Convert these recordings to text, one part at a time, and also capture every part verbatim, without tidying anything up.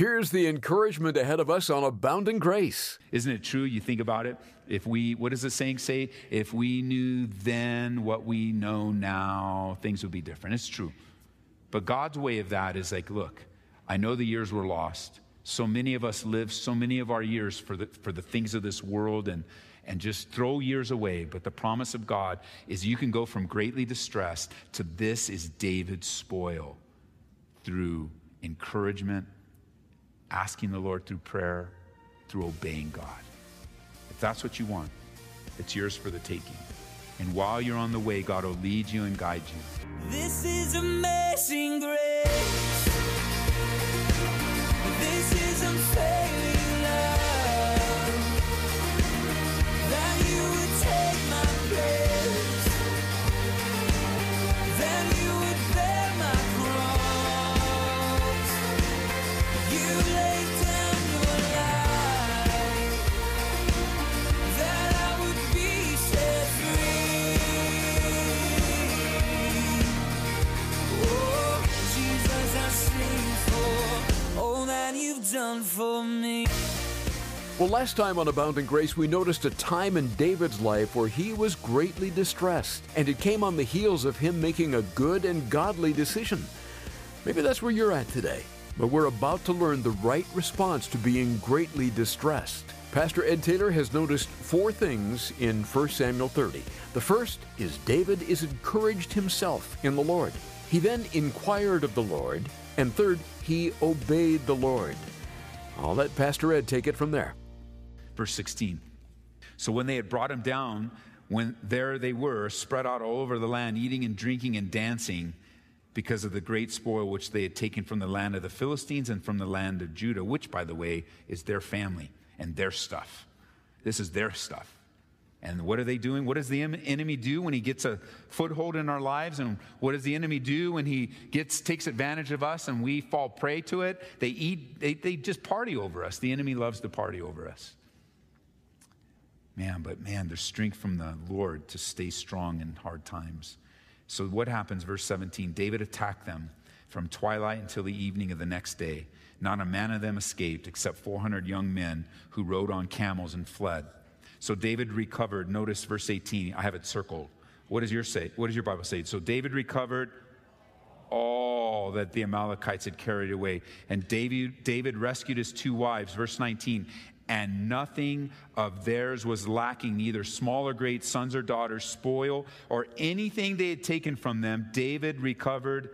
Here's the encouragement ahead of us on Abounding Grace. Isn't it true? You think about it. If we, what does the saying say? If we knew then what we know now, things would be different. It's true. But God's way of that is like, look, I know the years were lost. So many of us live so many of our years for the, for the things of this world and, and just throw years away. But the promise of God is you can go from greatly distressed to this is David's spoil through encouragement, asking the Lord through prayer, through obeying God. If that's what you want, it's yours for the taking. And while you're on the way, God will lead you and guide you. This is amazing grace. This is unfailing love. That you would take my place. That you would bear my cross. You laid down your life. That I would be set free. Oh, Jesus, I sing for all that you've done for me. Well, last time on Abounding Grace, we noticed a time in David's life where he was greatly distressed, and it came on the heels of him making a good and godly decision. Maybe that's where you're at today, but we're about to learn the right response to being greatly distressed. Pastor Ed Taylor has noticed four things in First Samuel thirty. The first is David is encouraged himself in the Lord. He then inquired of the Lord, and third, he obeyed the Lord. I'll let Pastor Ed take it from there. Verse sixteen. So when they had brought him down, when there they were, spread out all over the land, eating and drinking and dancing, because of the great spoil which they had taken from the land of the Philistines and from the land of Judah, which, by the way, is their family and their stuff. This is their stuff. And what are they doing? What does the enemy do when he gets a foothold in our lives? And what does the enemy do when he gets takes advantage of us and we fall prey to it? They eat, they, they just party over us. The enemy loves to party over us. Man, but man, there's strength from the Lord to stay strong in hard times. So what happens? Verse seventeen, David attacked them from twilight until the evening of the next day. Not a man of them escaped except four hundred young men who rode on camels and fled. So David recovered. Notice verse eighteen. I have it circled. What does your say? What does your Bible say? So David recovered all that the Amalekites had carried away. And David, David rescued his two wives. Verse nineteen. And nothing of theirs was lacking, neither small or great, sons or daughters, spoil, or anything they had taken from them. David recovered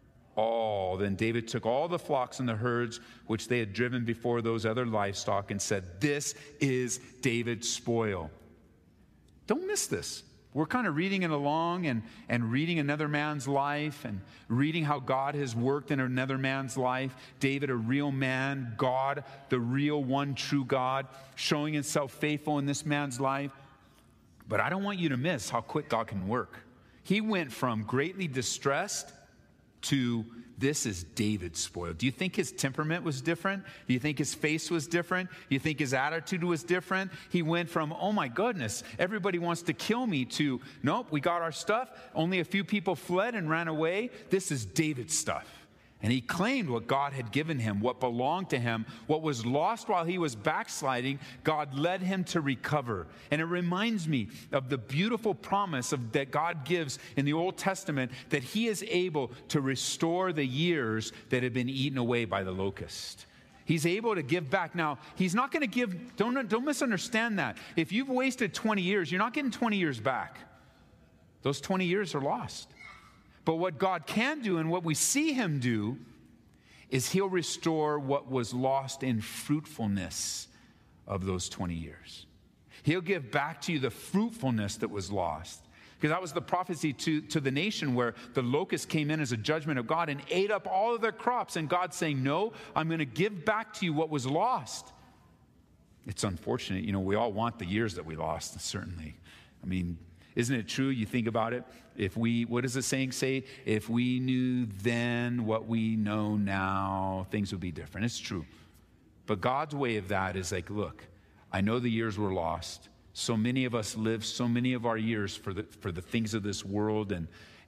all. Then David took all the flocks and the herds which they had driven before those other livestock and said, this is David's spoil. Don't miss this. We're kind of reading it along and, and reading another man's life and reading how God has worked in another man's life. David, a real man, God, the real one true God, showing himself faithful in this man's life. But I don't want you to miss how quick God can work. He went from greatly distressed to this is David's spoil. Do you think his temperament was different? Do you think his face was different? Do you think his attitude was different? He went from, oh my goodness, everybody wants to kill me, to, nope, we got our stuff. Only a few people fled and ran away. This is David's stuff. And he claimed what God had given him, what belonged to him, what was lost while he was backsliding. God led him to recover. And it reminds me of the beautiful promise of, that God gives in the Old Testament, that he is able to restore the years that have been eaten away by the locust. He's able to give back. Now, he's not going to give, don't, don't misunderstand that. If you've wasted twenty years, you're not getting twenty years back. Those twenty years are lost. But what God can do and what we see him do is he'll restore what was lost in fruitfulness of those twenty years. He'll give back to you the fruitfulness that was lost. Because that was the prophecy to, to the nation where the locust came in as a judgment of God and ate up all of their crops. And God's saying, no, I'm going to give back to you what was lost. It's unfortunate. You know, we all want the years that we lost, certainly. I mean, isn't it true? You think about it. If we, what does the saying say? If we knew then what we know now, things would be different. It's true. But God's way of that is like, look, I know the years were lost. So many of us live so many of our years for the for the things of this world and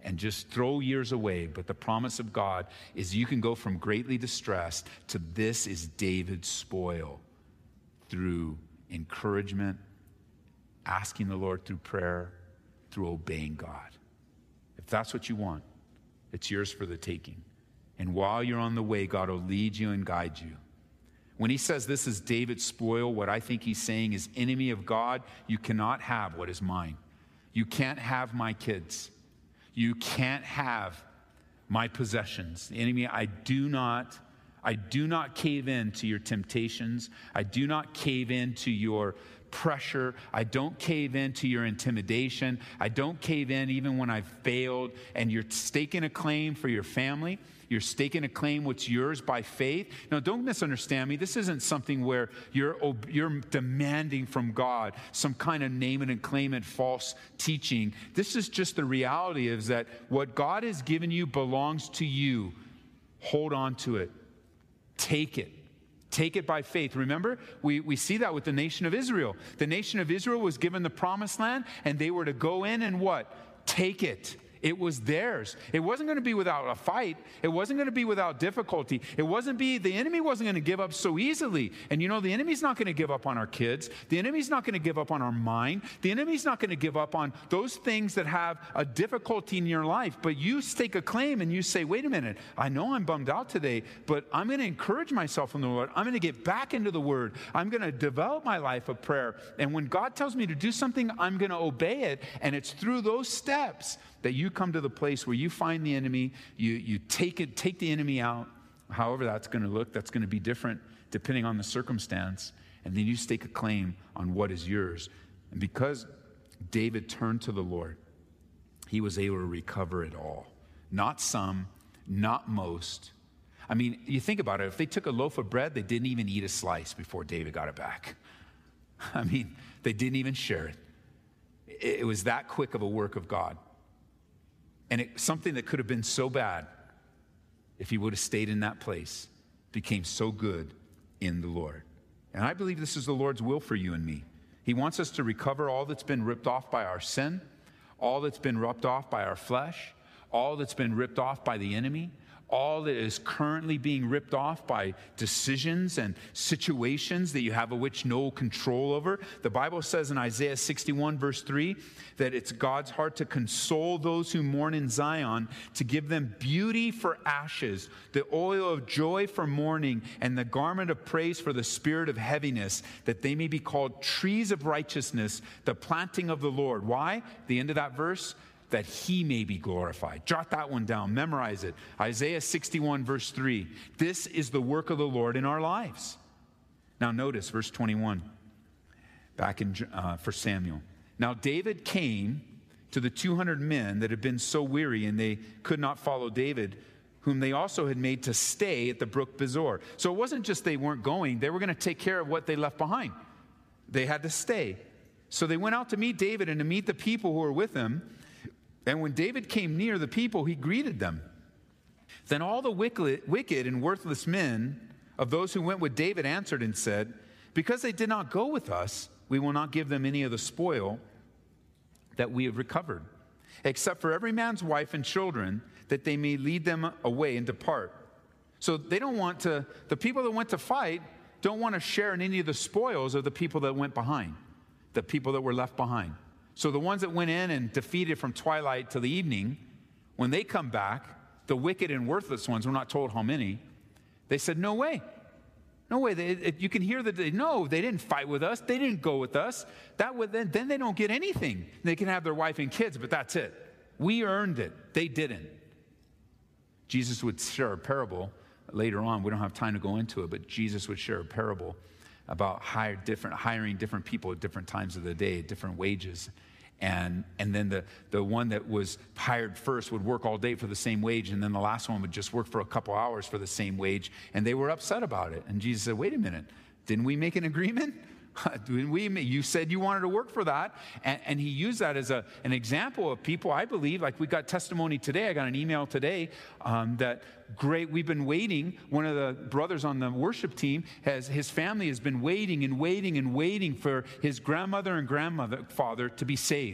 and just throw years away. But the promise of God is you can go from greatly distressed to this is David's spoil through encouragement, asking the Lord through prayer, through obeying God. If that's what you want, it's yours for the taking. And while you're on the way, God will lead you and guide you. When he says this is David's spoil, what I think he's saying is, enemy of God, you cannot have what is mine. You can't have my kids. You can't have my possessions. The enemy, I do not, I do not cave in to your temptations. I do not cave in to your pressure. I don't cave in to your intimidation. I don't cave in even when I've failed. And you're staking a claim for your family. You're staking a claim what's yours by faith. Now, don't misunderstand me. This isn't something where you're, you're demanding from God some kind of name it and claim it false teaching. This is just the reality is that what God has given you belongs to you. Hold on to it. Take it. Take it by faith. Remember, we, we see that with the nation of Israel. The nation of Israel was given the promised land, and they were to go in and what? Take it. It was theirs. It wasn't going to be without a fight. It wasn't going to be without difficulty. It wasn't be, the enemy wasn't going to give up so easily. And you know, the enemy's not going to give up on our kids. The enemy's not going to give up on our mind. The enemy's not going to give up on those things that have a difficulty in your life. But you stake a claim and you say, wait a minute, I know I'm bummed out today, but I'm going to encourage myself in the Lord. I'm going to get back into the Word. I'm going to develop my life of prayer. And when God tells me to do something, I'm going to obey it. And it's through those steps that you come to the place where you find the enemy, you, you take it, take the enemy out, however that's going to look, that's going to be different depending on the circumstance, and then you stake a claim on what is yours. And because David turned to the Lord, he was able to recover it all. Not some, not most. I mean, you think about it, if they took a loaf of bread, they didn't even eat a slice before David got it back. I mean, they didn't even share it. It was that quick of a work of God. And it, something that could have been so bad, if he would have stayed in that place, became so good in the Lord. And I believe this is the Lord's will for you and me. He wants us to recover all that's been ripped off by our sin, all that's been ripped off by our flesh, all that's been ripped off by the enemy, all that is currently being ripped off by decisions and situations that you have of which no control over. The Bible says in Isaiah sixty-one verse three that it's God's heart to console those who mourn in Zion, to give them beauty for ashes, the oil of joy for mourning, and the garment of praise for the spirit of heaviness, that they may be called trees of righteousness, the planting of the Lord. Why? The end of that verse, that he may be glorified. Jot that one down. Memorize it. Isaiah sixty-one, verse three. This is the work of the Lord in our lives. Now notice verse twenty-one, back in uh, for Samuel. Now David came to the two hundred men that had been so weary and they could not follow David, whom they also had made to stay at the brook Bezor. So it wasn't just they weren't going. They were going to take care of what they left behind. They had to stay. So they went out to meet David and to meet the people who were with him. And when David came near the people, he greeted them. Then all the wicked and worthless men of those who went with David answered and said, because they did not go with us, we will not give them any of the spoil that we have recovered, except for every man's wife and children, that they may lead them away and depart. So they don't want to, the people that went to fight don't want to share in any of the spoils of the people that went behind, the people that were left behind. So the ones that went in and defeated from twilight to the evening, when they come back, the wicked and worthless ones, we're not told how many, they said, no way. No way. They, it, you can hear that they, no, they didn't fight with us. They didn't go with us. That would then, then they don't get anything. They can have their wife and kids, but that's it. We earned it. They didn't. Jesus would share a parable later on. We don't have time to go into it, but Jesus would share a parable about hire different, hiring different people at different times of the day, different wages. And and then the, the one that was hired first would work all day for the same wage, and then the last one would just work for a couple hours for the same wage, and they were upset about it. And Jesus said, wait a minute, didn't we make an agreement? Didn't we, you said you wanted to work for that. And, and he used that as a, an example of people, I believe, like we got testimony today. I got an email today um, that, great, we've been waiting. One of the brothers on the worship team, has his family has been waiting and waiting and waiting for his grandmother and grandmother father to be saved.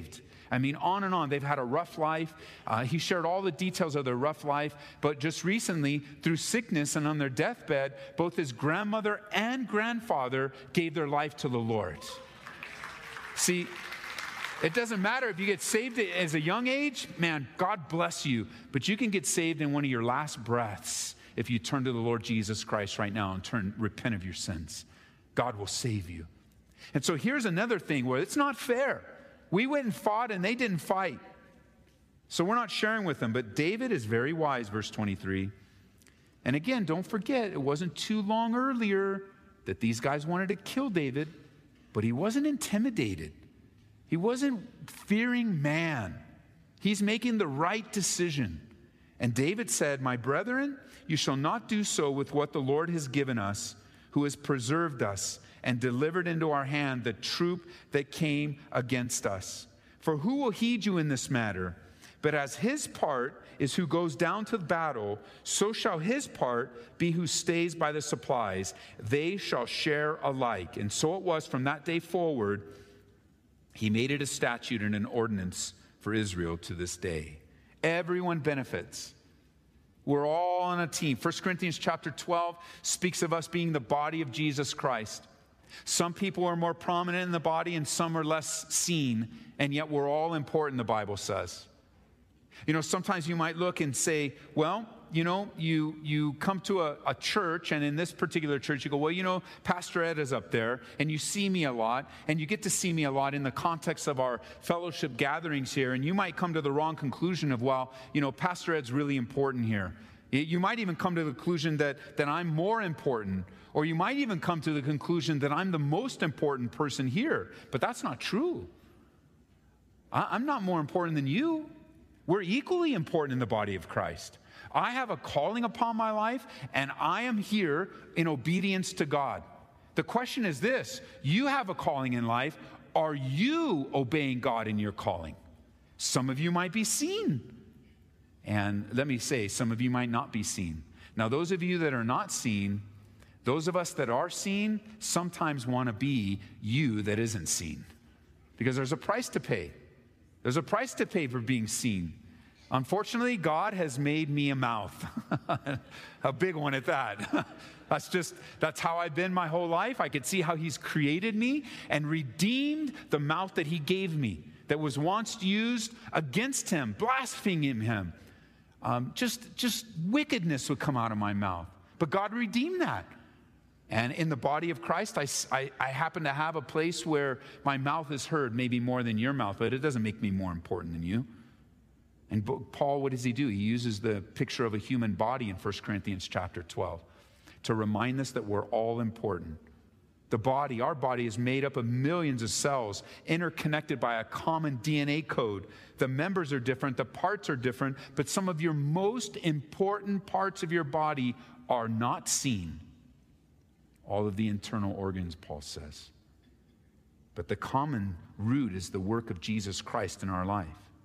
I mean, on and on. They've had a rough life. Uh, he shared all the details of their rough life. But just recently, through sickness and on their deathbed, both his grandmother and grandfather gave their life to the Lord. See, it doesn't matter if you get saved as a young age. Man, God bless you. But you can get saved in one of your last breaths if you turn to the Lord Jesus Christ right now and turn, repent of your sins. God will save you. And so here's another thing where it's not fair. We went and fought and they didn't fight. So we're not sharing with them. But David is very wise, verse twenty-three. And again, don't forget, it wasn't too long earlier that these guys wanted to kill David, but he wasn't intimidated. He wasn't fearing man. He's making the right decision. And David said, my brethren, you shall not do so with what the Lord has given us, who has preserved us and delivered into our hand the troop that came against us. For who will heed you in this matter? But as his part is who goes down to battle, so shall his part be who stays by the supplies. They shall share alike. And so it was from that day forward, he made it a statute and an ordinance for Israel to this day. Everyone benefits. We're all on a team. First Corinthians chapter twelve speaks of us being the body of Jesus Christ. Some people are more prominent in the body and some are less seen, and yet we're all important, the Bible says. You know, sometimes you might look and say, well, you know, you you come to a, a church, and in this particular church, you go, well, you know, Pastor Ed is up there, and you see me a lot, and you get to see me a lot in the context of our fellowship gatherings here, and you might come to the wrong conclusion of, well, you know, Pastor Ed's really important here. You might even come to the conclusion that, that I'm more important, or you might even come to the conclusion that I'm the most important person here, but that's not true. I, I'm not more important than you. We're equally important in the body of Christ. I have a calling upon my life, and I am here in obedience to God. The question is this: you have a calling in life. Are you obeying God in your calling? Some of you might be seen. And let me say, some of you might not be seen. Now, those of you that are not seen, those of us that are seen, sometimes want to be you that isn't seen. Because there's a price to pay. There's a price to pay for being seen. Unfortunately, God has made me a mouth. A big one at that. That's just, that's how I've been my whole life. I could see how he's created me and redeemed the mouth that he gave me that was once used against him, blaspheming him. Um, just, just wickedness would come out of my mouth. But God redeemed that. And in the body of Christ, I, I, I happen to have a place where my mouth is heard, maybe more than your mouth, but it doesn't make me more important than you. And Paul, what does he do? He uses the picture of a human body in First Corinthians chapter twelve to remind us that we're all important. The body, our body is made up of millions of cells interconnected by a common D N A code. The members are different, the parts are different, but some of your most important parts of your body are not seen. All of the internal organs, Paul says. But the common root is the work of Jesus Christ in our life.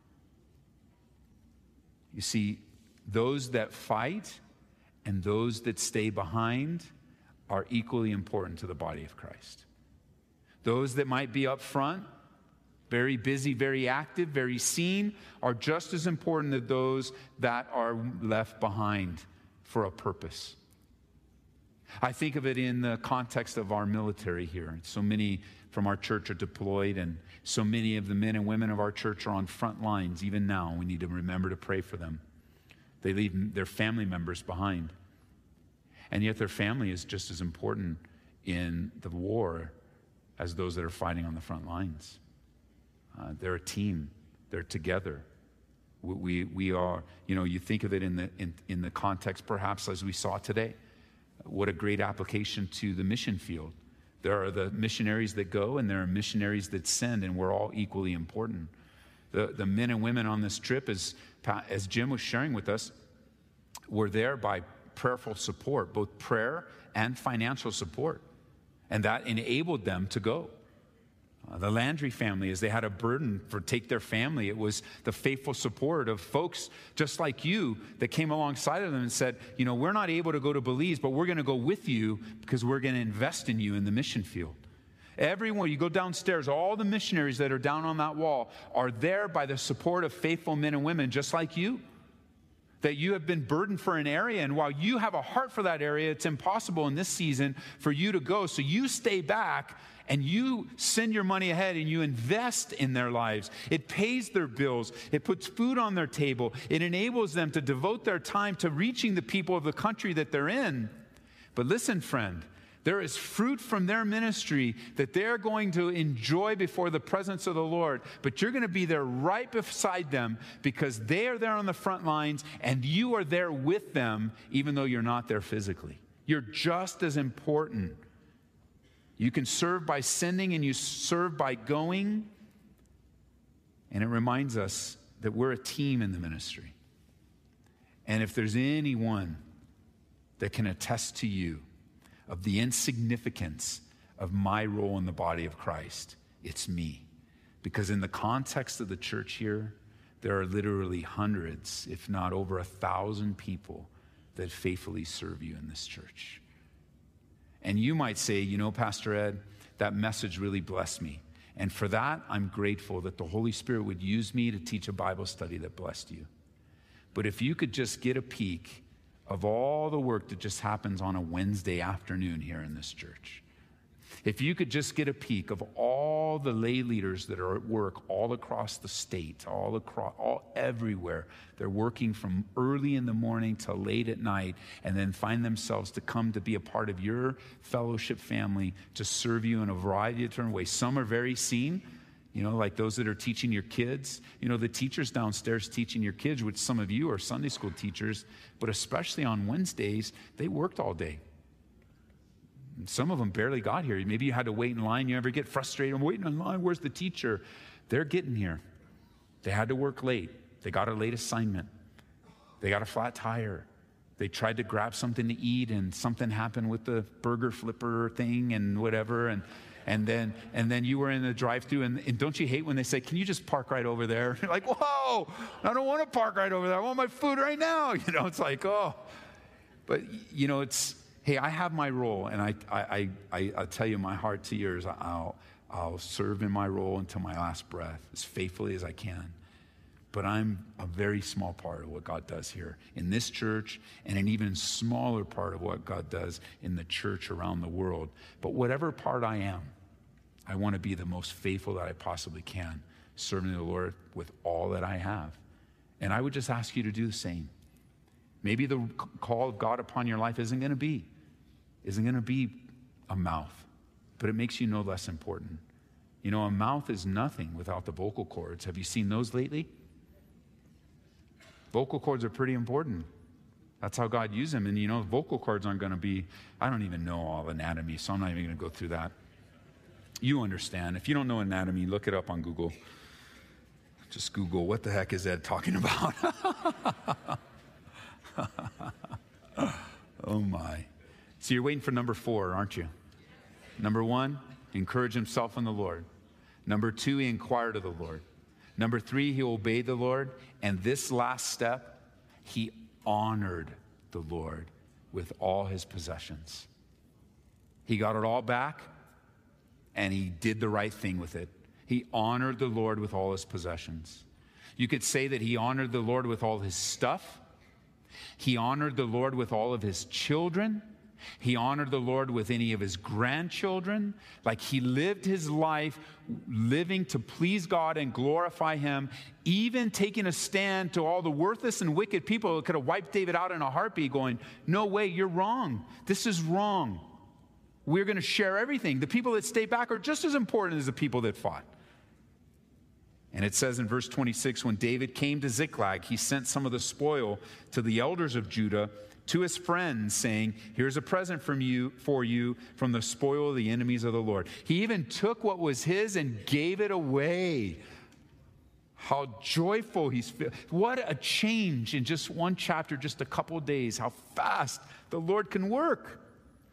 You see, those that fight and those that stay behind are equally important to the body of Christ. Those that might be up front, very busy, very active, very seen, are just as important as those that are left behind for a purpose. I think of it in the context of our military here. So many from our church are deployed, and so many of the men and women of our church are on front lines. Even now, we need to remember to pray for them. They leave their family members behind. And yet their family is just as important in the war as those that are fighting on the front lines. Uh, they're a team. They're together. We, we are, you know, you think of it in the, in, in the context perhaps as we saw today. What a great application to the mission field. There are the missionaries that go and there are missionaries that send, and we're all equally important. The, the men and women on this trip, as, as Jim was sharing with us, were there by prayerful support, both prayer and financial support. And that enabled them to go. Uh, the Landry family, as they had a burden for take their family, it was the faithful support of folks just like you that came alongside of them and said, you know, we're not able to go to Belize, but we're going to go with you because we're going to invest in you in the mission field. Everyone, you go downstairs, all the missionaries that are down on that wall are there by the support of faithful men and women just like you. That you have been burdened for an area, and while you have a heart for that area, it's impossible in this season for you to go. So you stay back and you send your money ahead and you invest in their lives. It pays their bills. It puts food on their table. It enables them to devote their time to reaching the people of the country that they're in. But listen, friend, there is fruit from their ministry that they're going to enjoy before the presence of the Lord. But you're going to be there right beside them because they are there on the front lines and you are there with them even though you're not there physically. You're just as important. You can serve by sending and you serve by going. And it reminds us that we're a team in the ministry. And if there's anyone that can attest to you of the insignificance of my role in the body of Christ, it's me. Because in the context of the church here, there are literally hundreds, if not over a thousand people that faithfully serve you in this church. And you might say, you know, Pastor Ed, that message really blessed me. And for that, I'm grateful that the Holy Spirit would use me to teach a Bible study that blessed you. But if you could just get a peek of all the work that just happens on a Wednesday afternoon here in this church. If you could just get a peek of all the lay leaders that are at work all across the state, all across, all everywhere. They're working from early in the morning till late at night and then find themselves to come to be a part of your fellowship family to serve you in a variety of different ways. Some are very seen. You know, like those that are teaching your kids. You know, the teachers downstairs teaching your kids, which some of you are Sunday school teachers, but especially on Wednesdays, they worked all day. And some of them barely got here. Maybe you had to wait in line. You ever get frustrated? I'm waiting in line. Where's the teacher? They're getting here. They had to work late. They got a late assignment. They got a flat tire. They tried to grab something to eat, and something happened with the burger flipper thing and whatever, and And then and then you were in the drive-thru, and, and don't you hate when they say, can you just park right over there? You're like, whoa, I don't want to park right over there. I want my food right now. You know, it's like, oh. But, you know, it's, hey, I have my role, and I I I I'll tell you, my heart to yours, I'll, I'll serve in my role until my last breath, as faithfully as I can. But I'm a very small part of what God does here in this church, and an even smaller part of what God does in the church around the world. But whatever part I am, I want to be the most faithful that I possibly can, serving the Lord with all that I have. And I would just ask you to do the same. Maybe the call of God upon your life isn't going to be, isn't going to be a mouth, but it makes you no less important. You know, a mouth is nothing without the vocal cords. Have you seen those lately? Vocal cords are pretty important. That's how God used them. And you know, vocal cords aren't going to be, I don't even know all anatomy, so I'm not even going to go through that. You understand. If you don't know anatomy, look it up on Google. Just Google, what the heck is Ed talking about? Oh my. So you're waiting for number four, aren't you? Number one, encourage himself in the Lord. Number two, he inquired of the Lord. Number three, he obeyed the Lord. And this last step, he honored the Lord with all his possessions. He got it all back, and he did the right thing with it. He honored the Lord with all his possessions. You could say that he honored the Lord with all his stuff. He honored the Lord with all of his children. He honored the Lord with any of his grandchildren. Like he lived his life living to please God and glorify him, even taking a stand to all the worthless and wicked people who could have wiped David out in a heartbeat, going, no way, you're wrong. This is wrong. We're going to share everything. The people that stay back are just as important as the people that fought. And it says in verse twenty-six, when David came to Ziklag, he sent some of the spoil to the elders of Judah, to his friends, saying, here's a present from you for you from the spoil of the enemies of the Lord. He even took what was his and gave it away. How joyful he's feeling. What a change in just one chapter, just a couple of days. How fast the Lord can work.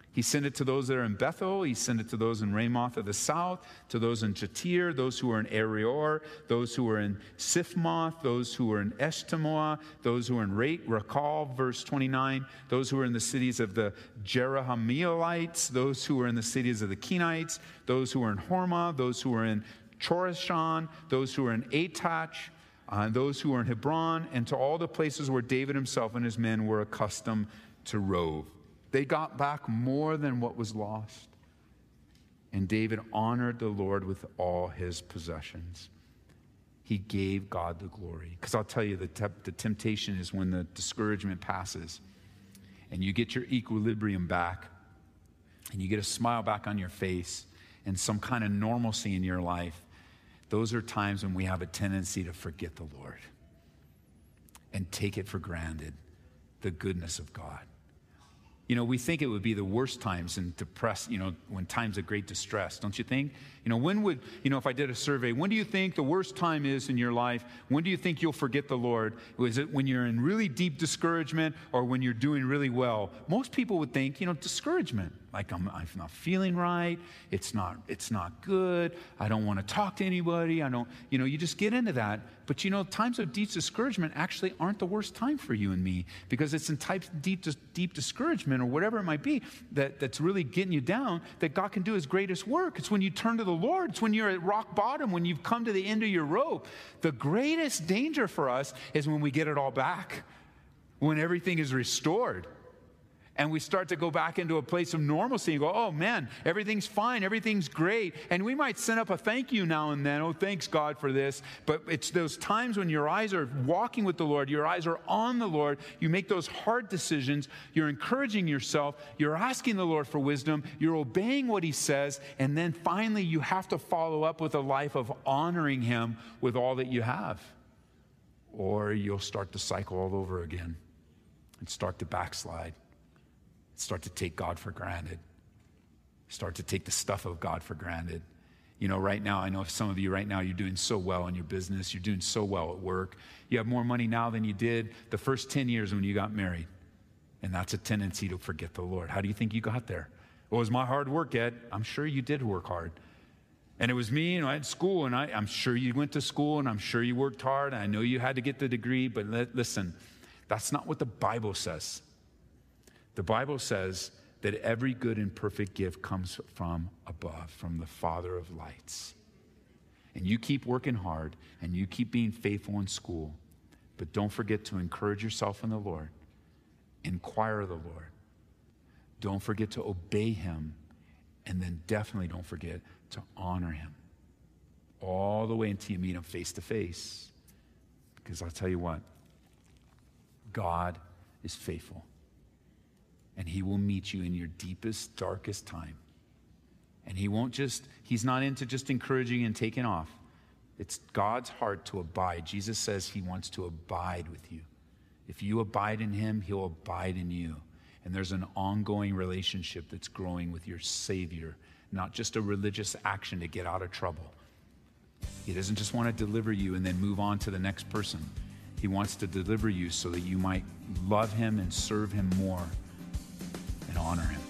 He sent it to those that are in Bethel. He sent it to those in Ramoth of the south, to those in Jatir, those who are in Arior, those who are in Siphmoth, those who are in Eshtemoa, those who are in Rakal, verse twenty-nine, those who are in the cities of the Jerahmeelites, those who are in the cities of the Kenites, those who are in Hormah, those who are in Chorashan, those who are in Atach, uh, those who are in Hebron, and to all the places where David himself and his men were accustomed to rove. They got back more than what was lost. And David honored the Lord with all his possessions. He gave God the glory. Because I'll tell you, the, te- the temptation is when the discouragement passes and you get your equilibrium back and you get a smile back on your face and some kind of normalcy in your life. Those are times when we have a tendency to forget the Lord and take it for granted, the goodness of God. You know, we think it would be the worst times and depressed, you know, when times of great distress, don't you think? You know, when would, you know, if I did a survey, when do you think the worst time is in your life? When do you think you'll forget the Lord? Is it when you're in really deep discouragement or when you're doing really well? Most people would think, you know, discouragement. Like I'm, I'm not feeling right. It's not, it's not good. I don't want to talk to anybody. I don't, you know, you just get into that. But you know, times of deep discouragement actually aren't the worst time for you and me, because it's in types of deep, deep discouragement or whatever it might be that, that's really getting you down that God can do his greatest work. It's when you turn to the Lord. It's when you're at rock bottom, when you've come to the end of your rope. The greatest danger for us is when we get it all back, when everything is restored. And we start to go back into a place of normalcy and go, oh man, everything's fine, everything's great. And we might send up a thank you now and then. Oh, thanks God for this. But it's those times when your eyes are walking with the Lord, your eyes are on the Lord, you make those hard decisions, you're encouraging yourself, you're asking the Lord for wisdom, you're obeying what he says, and then finally you have to follow up with a life of honoring him with all that you have. Or you'll start to cycle all over again and start to backslide. Start to take God for granted. Start to take the stuff of God for granted. You know, right now, I know some of you right now, you're doing so well in your business. You're doing so well at work. You have more money now than you did the first ten years when you got married. And that's a tendency to forget the Lord. How do you think you got there? Well, it was my hard work, Ed. I'm sure you did work hard. And it was me, you know, I had school, and I, I'm sure you went to school, and I'm sure you worked hard. And I know you had to get the degree, but let, listen, that's not what the Bible says. The Bible says that every good and perfect gift comes from above, from the Father of lights. And you keep working hard, and you keep being faithful in school, but don't forget to encourage yourself in the Lord. Inquire of the Lord. Don't forget to obey him, and then definitely don't forget to honor him all the way until you meet him face to face. Because I'll tell you what, God is faithful. And he will meet you in your deepest, darkest time. And he won't just, he's not into just encouraging and taking off. It's God's heart to abide. Jesus says he wants to abide with you. If you abide in him, he'll abide in you. And there's an ongoing relationship that's growing with your Savior, not just a religious action to get out of trouble. He doesn't just want to deliver you and then move on to the next person. He wants to deliver you so that you might love him and serve him more and honor him.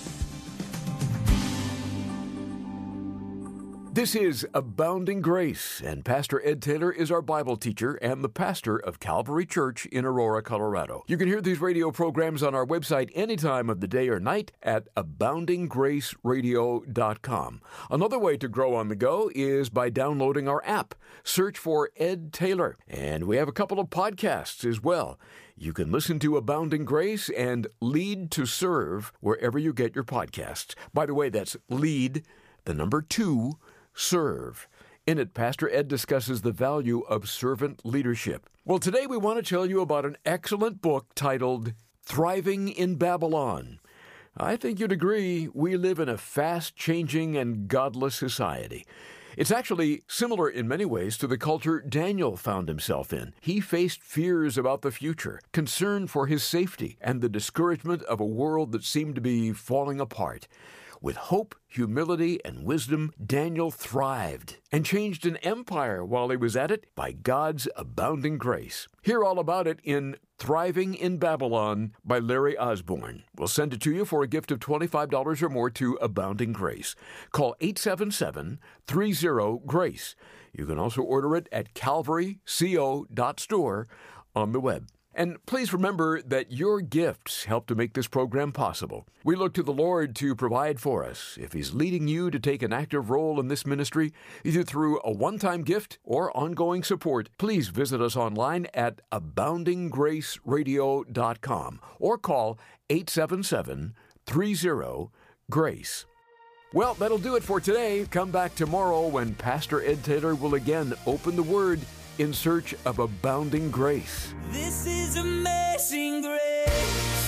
This is Abounding Grace, and Pastor Ed Taylor is our Bible teacher and the pastor of Calvary Church in Aurora, Colorado. You can hear these radio programs on our website any time of the day or night at abounding grace radio dot com. Another way to grow on the go is by downloading our app. Search for Ed Taylor, and we have a couple of podcasts as well. You can listen to Abounding Grace and Lead to Serve wherever you get your podcasts. By the way, that's Lead, the number two, Serve. In it, Pastor Ed discusses the value of servant leadership. Well, today we want to tell you about an excellent book titled Thriving in Babylon. I think you'd agree we live in a fast-changing and godless society. It's actually similar in many ways to the culture Daniel found himself in. He faced fears about the future, concern for his safety, and the discouragement of a world that seemed to be falling apart. With hope, humility, and wisdom, Daniel thrived and changed an empire while he was at it by God's abounding grace. Hear all about it in Thriving in Babylon by Larry Osborne. We'll send it to you for a gift of twenty-five dollars or more to Abounding Grace. Call eight seven seven, three zero, GRACE. You can also order it at calvary co dot store on the web. And please remember that your gifts help to make this program possible. We look to the Lord to provide for us. If He's leading you to take an active role in this ministry, either through a one-time gift or ongoing support, please visit us online at abounding grace radio dot com or call eight seven seven, three zero, GRACE. Well, that'll do it for today. Come back tomorrow when Pastor Ed Taylor will again open the Word in search of abounding grace. This is amazing grace.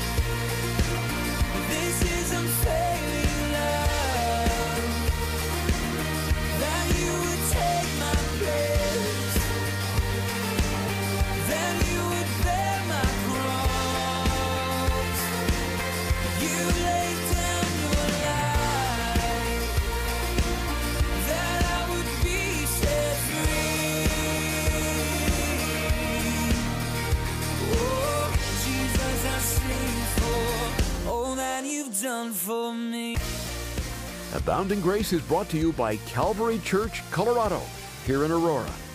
This is unfailing love. That you would take my place. That you would bear my cross. You laid down your life. That I would be set free. Done for me. Abounding Grace is brought to you by Calvary Church, Colorado, here in Aurora.